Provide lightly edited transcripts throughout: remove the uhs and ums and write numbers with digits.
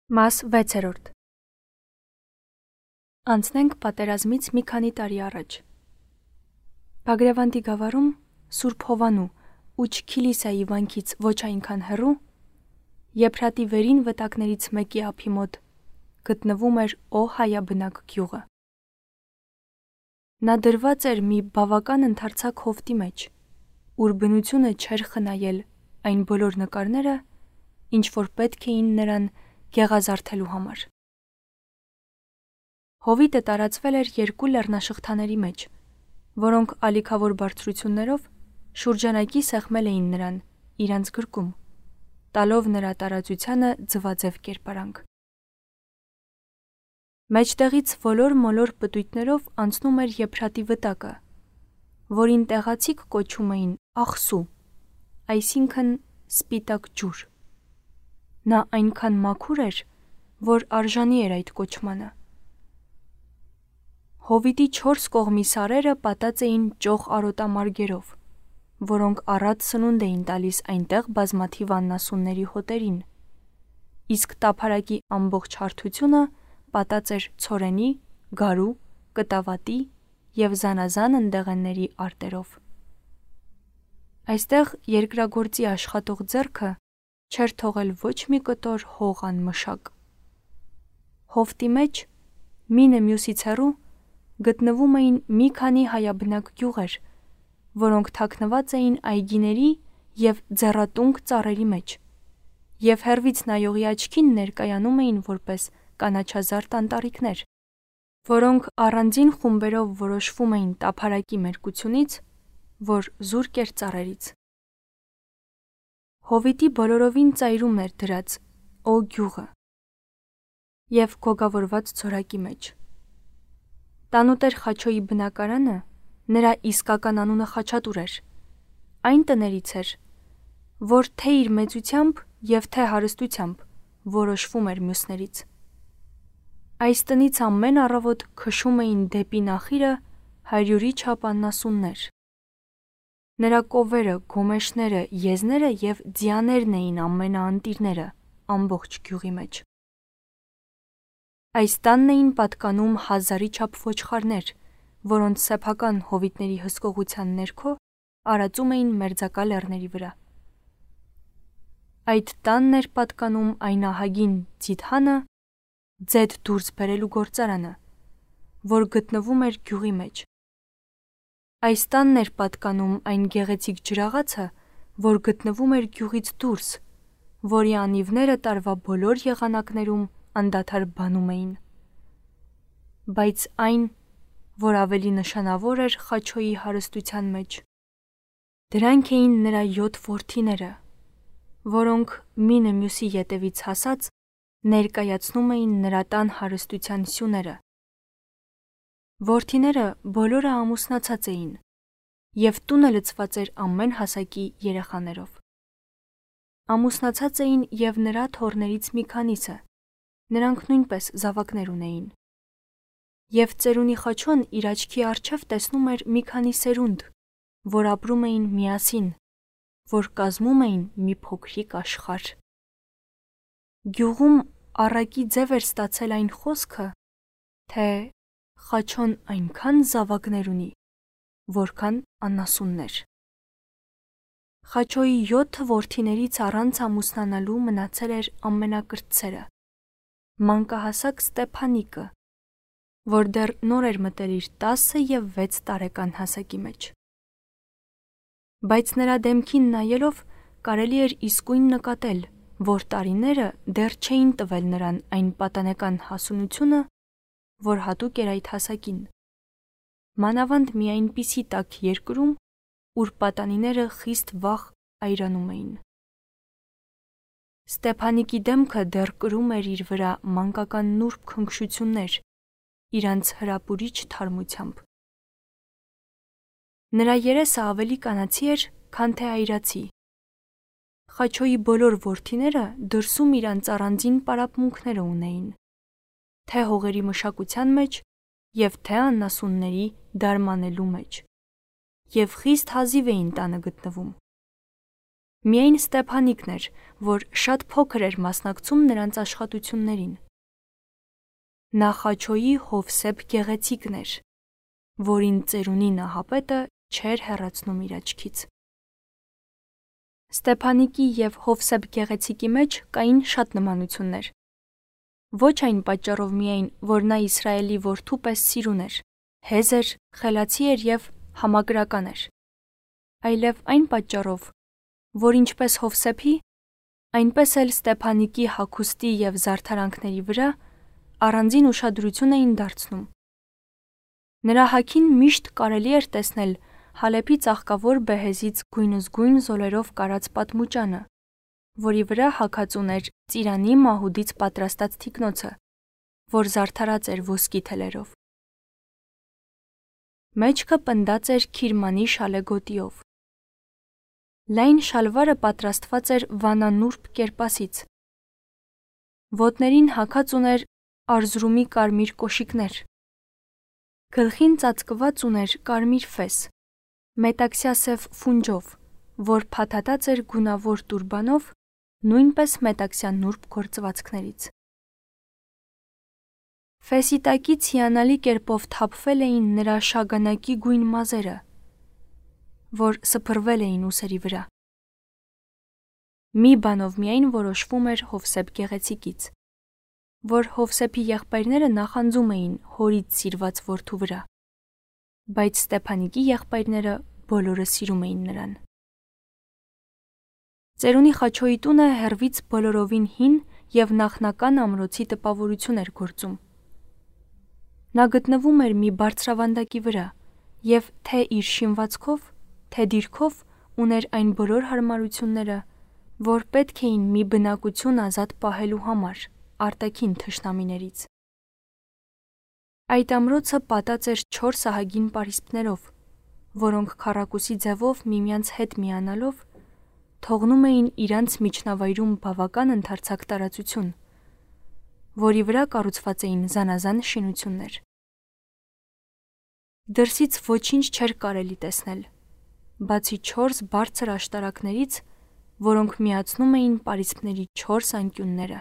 Մաս 6. Անցնենք պատերազմից մի քանի տարի առաջ։ Բագրևանդի գավառում Սուրբ Հովանու ու Չքիլիսայի վանքից ոչ այնքան հեռու, Եփրատի վերին վտակներից մեկի ափի մոտ գտնվում էր հայաբնակ գյուղը։ Նա դրված էր մի բավական ընդարձակ հովտի մեջ, ուր բնությունը չէր խնայել այն բոլոր նկարները, ինչ որ պետք էին նրան գեղազարդելու համար։ Հովիտը տարածվել էր երկու լեռնաշղթաների մեջ, որոնք ալիքավոր բարձրություններով շուրջանակի սեղմել էին նրան իրանց գրկում, տալով նրա տարածությանը ձվաձև կերպարանք։ Մեջտեղից ոլոր-մոլոր պտույտներով անցնում էր Եփրատի վտակը, որին տեղացիք կոչում էին աղսու, այսինքն սպիտակ ջուր։ Նա այնքան մաքուր էր, որ արժանի էր այդ կոչմանը։ Հովիտի 4 կողմի սարերը պատած էին ճոխ արոտամարգերով, որոնք առատ սնունդ էին տալիս այնտեղ բազմաթիվ աննասունների հոտերին, իսկ տափարակի ամբողջ հարթությունը պատած էր ցորենի, գարու, կտավատի և զանազան ընդեղենների արտերով։ Այստեղ երկրագործի աշխատող ձեռքը չէր թողել ոչ մի կտոր հող անմշակ։ Հովտի մեջ, մինը մյուսից հեռու, գտնվում էին մի քանի հայաբնակ գյուղեր, որոնք թաքնված էին այգիների և ձեռատունկ ծառերի մեջ, և հեռվից նայողի աչքին ներկայանում էին որպես կանաչազարդ անտառիկներ, որոնք առանձին խումբերով որոշվում էին տափարակի մերկությունից, որ զուրկ էր ծառերից։ Հովիտի բոլորովին ծայրում էր դրած գյուղը և գոգավորված ցորակի մեջ։ Տանուտեր Խաչոյի բնակարանը, նրա իսկական անունը Խաչատուր էր, այն տներից էր, որ թե իր մեծությամբ և թե հարստությամբ որոշվում էր մյուսներից։ Այս տնից ամեն առավոտ քշում էին դեպի նախիրը 100-ի չափ աննասուններ։ Նրա կովերը, գոմեշները, եզները և ձիաներն էին ամենաանտիրները ամբողջ գյուղի մեջ։ Այս տանն էին պատկանում 1000-ի չափ ոչխարներ, որոնց սեփական հովիտների հսկողության ներքո արածում էին մերձակա լեռների վրա։ Այդ տանն էր պատկանում այն ահագին Ձիթանը, ձեթ դուրս բերելու գործարանը, որ գտնվում էր գյուղի մեջ։ Այս տանն էր պատկանում այն գեղեցիկ ջրաղացը, որ գտնվում էր գյուղից դուրս, որի անիվները տարվա բոլոր եղանակներում անդադար բանում էին։ Բայց այն, որ ավելի նշանավոր էր Խաչոյի հարստության մեջ, դրանք էին նրա 7 որդիները, որոնք մինը մյուսի ետևից հասած ներկայացնում էին նրա տան հարստության սյուները։ Որդիները բոլորը ամուսնացած էին, և տունը լցված էր ամեն հասակի երեխաներով։ Ամուսնացած էին և նրա թոռներից մի քանիսը, նրանք նույնպես զավակներ ունեին։ Եվ ծերունի Խաչոն իր աչքի առջև տեսնում էր մի քանի սերունդ, որ ապրում էին միասին, որ կազմում էին մի փոքրիկ աշխարհ։ Գյուղում առակի ձև էր ստացել այն խոսքը, թե Խաչոն այնքան զավակներ ունի, որքան անասուններ։ Խաչոյի 7 որդիներից առանց ամուսնանալու մնացել էր ամենակրտսերը՝ մանկահասակ Ստեփանիկը, որ դեռ նոր էր մտել իր 10 և 6 տարեկան հասակի մեջ։ Բայց նրա դեմքին նայելով կարելի էր իսկույն նկատել, որ տարիները դեռ չէին տվել նրան այն պատանեկան հասունությունը, որ հատուկ էր այդ հասակին, մանավանդ մի այնպիսի տաք երկրում, ուր պատանիները խիստ վաղ այրանում էին։ Ստեփանիկի դեմքը դեռ կրում էր իր վրա մանկական նուրբ քնքշություններ իրանց հրապուրիչ թարմությամբ։ Նրա երեսը ավելի կանացի էր, քան թե այրացի։ Խաչոյի բոլոր որդիները դրսում իրանց առանձին պարապմունքները ունեին, թե հողերի մշակության մեջ և թե աննասունների դարմանելու մեջ, և խիստ հազիվ էին տանը գտնվում։ Միայն Ստեփանիկն էր, որ շատ փոքր էր մասնակցում նրանց աշխատություններին։ Նախաչոյի Հովսեփ գեղեցիկն էր, որին ծերունի նահապետը չէր հեռացնում իր աչքից։ Ստեփանիկի և Հովսեփ գեղեցիկի մեջ կային շատ նմանություններ։ Ոչ այն պատճառով միայն, որ նա Իսրայելի որդու պես սիրուն էր, հեզ էր, խելացի էր և համակրական էր, այլև այն պատճառով, որ ինչպես Հովսեփի, այնպես էլ Ստեփանիկի հագուստի և զարդարանքների վրա առանձին ուշադրություն էին դարձնում։ Նրա հագին միշտ կարելի էր տեսնել Հալեպի ծաղկավոր բեհեզից գույնզգույն զոլերով կարած պատմուճանը, որի վրա հագած ուներ ծիրանի մահուդից պատրաստած թիկնոցը, որ զարդարած էր ոսկի թելերով։ Մեջքը պնդած էր քիրմանի շալեգոտիով։ Լայն շալվարը պատրաստված էր վանանուրբ կերպասից։ Ոտներին հագած ուներ արզրումի կարմիր կոշիկներ։ Գլխին ծածկված ուներ կարմիր ֆես, մետաքսյասև ֆունջով, որ փաթաթած էր գունավոր տուրբանով, նույնպես մետաքսյա նուրբ գործվածքներից։ Ֆեսի տակից հիանալի կերպով թափվել էին նրա շագանակի գույն մազերը, որ սփռվել էին ուսերի վրա։ Մի բանով միայն որոշվում էր Հովսեփ գեղեցիկից, որ Հովսեփի եղբայրները նախանձում էին հորից սիրված որդու վրա, բայց Ստեփանիկի եղբայրները բոլորը սիրում էին նրան։ Ծերունի Խաչոյի տունը հեռվից բոլորովին հին և նախնական ամրոցի տպավորություն էր գործում։ Նա գտնվում էր մի բարձրավանդակի վրա և թե իր շինվածքով, թե դիրքով ուներ այն բոլոր հարմարությունները, որ պետք էին մի բնակություն ազատ պահելու համար արտաքին թշնամիներից։ Այդ ամրոցը պատած էր 4 ահագին պարիսպներով, որոնք քառակուսի ձևով միմյանց հետ միանալով թողնում էին իրանց միջնավայրում բավական ընդարձակ տարածություն, որի վրա կառուցված էին զանազան շինություններ։ Դրսից ոչինչ չէր կարելի տեսնել, բացի 4 բարձր աշտարակներից, որոնք միացնում էին պարիսպների 4 անկյունները։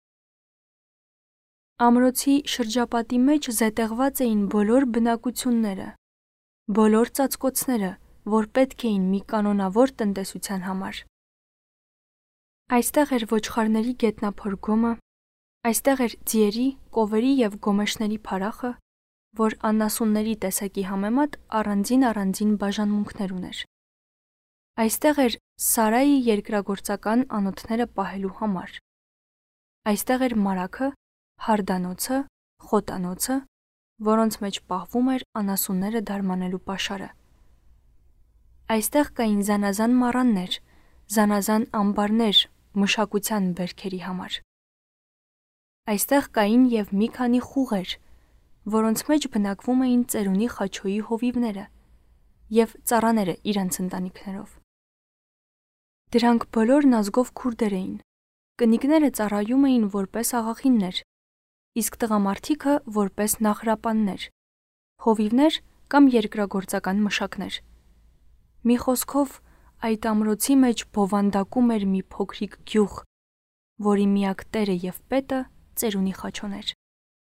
Ամրոցի շրջապատի մեջ զետեղված էին բոլոր բնակությունները, բոլոր ծածկոցները, որ պետք էին մի կանոնավոր տնտեսության համար։ Այստեղ էր ոչխարների գետնափոր գոմը, այստեղ էր ձիերի, կովերի և գոմեշների փարախը, որ անասունների տեսակի համեմատ առանձին բաժանմունքներ ուներ։ Այստեղ էր Սարայի երկրագործական անոթները պահելու համար։ Այստեղ էր մարագը, հարդանոցը, խոտանոցը, որոնց մեջ պահվում էր անասունները դարմանելու պաշարը։ Այստեղ կային զանազան մառաններ, զանազան ամբարներ մշակության բերքերի համար։ Այստեղ կային և մի քանի խուղեր, որոնց մեջ բնակվում էին ծերունի Խաչոյի հովիվները և ծառաները իրանց ընտանիքներով։ Դրանք բոլորն ազգով քուրդեր էին, կնիկները ծառայում էին որպես աղախիններ, իսկ տղամարդիկը որպես նախրապաններ, հովիվներ կամ երկրագործական մշակներ։ Մի խոսքով, այդ ամրոցի մեջ բովանդակում էր մի փոքրիկ գյուղ, որի միակ տերը և պետը ծերունի Խաչոն էր։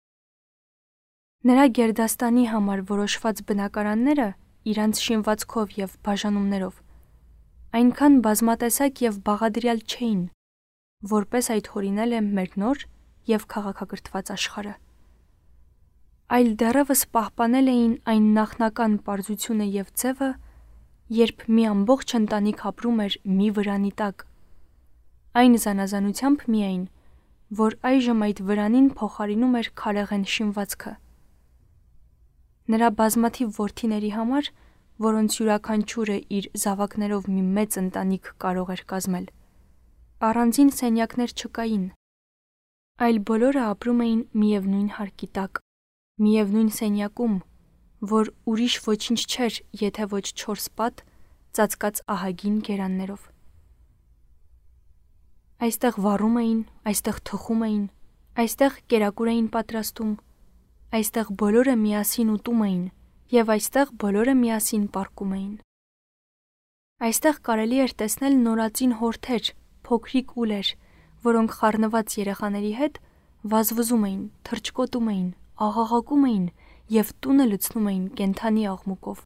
Նրա գերդաստանի համար որոշված բնակարանները իրանց շինվածքով և բաժանումներով այնքան բազմատեսակ և բաղադրյալ չէին, որպես այդ հորինել է մեր նոր և քաղաքակրթված աշխարհը, այլ դեռևս պահպանել էին այն նախնական պարզությունը և ձևը, երբ մի ամբողջ ընտանիք ապրում էր մի վրանի տակ, այն զանազանությամբ միայն, որ այժմ այդ վրանին փոխարինում էր քարեղեն շինվածքը։ Նրա բազմաթիվ որդիների համար, որոնց յուրաքանչյուրը իր զավակներով մի մեծ ընտանիք կարող էր կազմել, առանձին սենյակներ չկային, այլ բոլորը ապրում էին միևնույն հարկի տակ, միևնույն սենյակում, որ ուրիշ ոչինչ չէր, եթե ոչ 4 պատ, ծածկած ահագին գերաններով։ Այստեղ վառում էին, այստեղ թխում էին, այստեղ կերակուր էին պատրաստում, այստեղ բոլորը միասին ուտում էին և այստեղ բոլորը միասին պառկում էին։ Այստեղ կարելի էր տեսնել նորածին հորթեր, փոքրիկ ուլեր, որոնք խառնված երեխաների հետ վազվզում էին, թռչկոտում էին, աղաղակում էին և տունը լցնում էին կենդանի աղմուկով։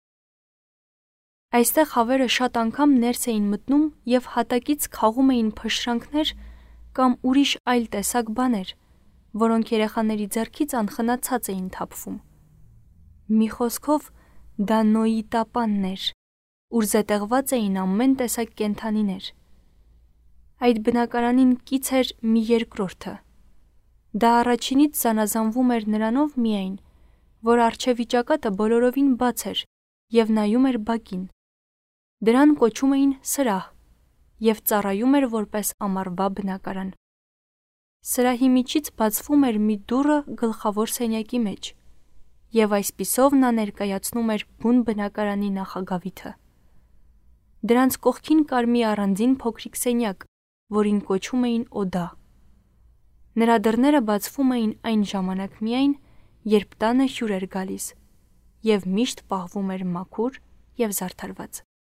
Այստեղ հավերը շատ անգամ ներս էին մտնում և հատակից քաղում էին փշրանքներ կամ ուրիշ այլ տեսակ բաներ, որոնք երեխաների ձեռքից անխնացած էին թափվում։ Մի խոսքով, դա Նոյի տապանն էր, ուր զետեղված էին ամեն տեսակ կենդանիներ։ Այդ բնակարանին կից էր մի երկրորդը։ Դա առաջինից զանազանվում էր նրանով միայն, որ առջևի ճակատը բոլորովին բաց էր և նայում էր բակին։ Դրան կոչում էին սրահ և ծառայում էր որպես ամառվա բնակարան։ Սրահի միջից բացվում էր մի դուռը գլխավոր սենյակի մեջ, և այսպիսով նա ներկայացնում էր բուն բնակարանի նախագավիթը։ Դրանց կողքին կար մի առանձին փոքրիկ սենյակ, որին կոչում էին օդա։ Նրա դռները բացվում էին այն ժամանակ միայն, երբ տանը հյուր էր գալիս, և միշտ պահվում էր մաքուր և զարդարված։